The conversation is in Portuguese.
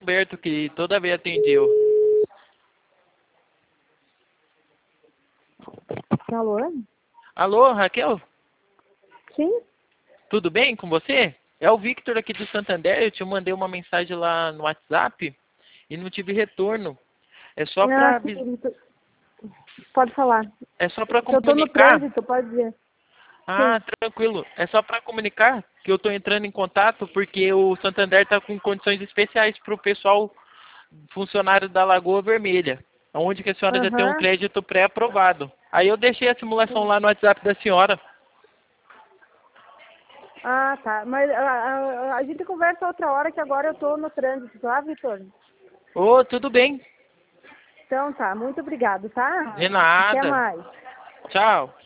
Humberto, que toda vez atendeu. Alô? Alô, Raquel? Sim? Tudo bem com você? É o Victor aqui do Santander. Eu te mandei uma mensagem lá no WhatsApp e não tive retorno. É só Ah, para sim, pode falar. Que eu tô no comunicar. trânsito, pode dizer. Sim. Ah, tranquilo. É só para comunicar que eu estou entrando em contato porque o Santander está com condições especiais para o pessoal funcionário da Lagoa Vermelha, onde que a senhora já tem um Aham. crédito pré-aprovado. Aí eu deixei a simulação lá no WhatsApp da senhora. Ah, tá. Mas a gente conversa outra hora que agora eu tô no trânsito, tá, Vitor? Ô, tudo bem. Então tá, muito obrigado, tá? De Até nada. mais. Tchau.